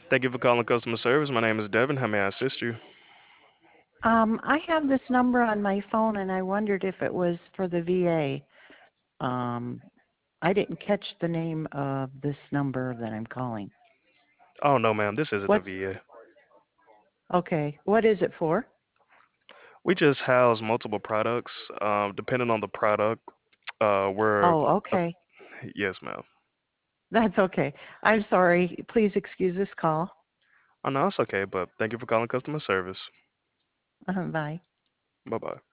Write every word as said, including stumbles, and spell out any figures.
Thank you for calling customer service. My name is Devin. How may I assist you? Um, I have this number on my phone and I wondered if it was for the V A. Um, I didn't catch the name of this number that I'm calling. Oh no, ma'am. This isn't the What's V A. okay? What is it for? We just house multiple products. Um, depending on the product, uh, we're Oh, uh, okay. yes, ma'am. That's okay. I'm sorry. Please excuse this call. Oh no, it's okay. But thank you for calling customer service. Uh, bye. Bye bye.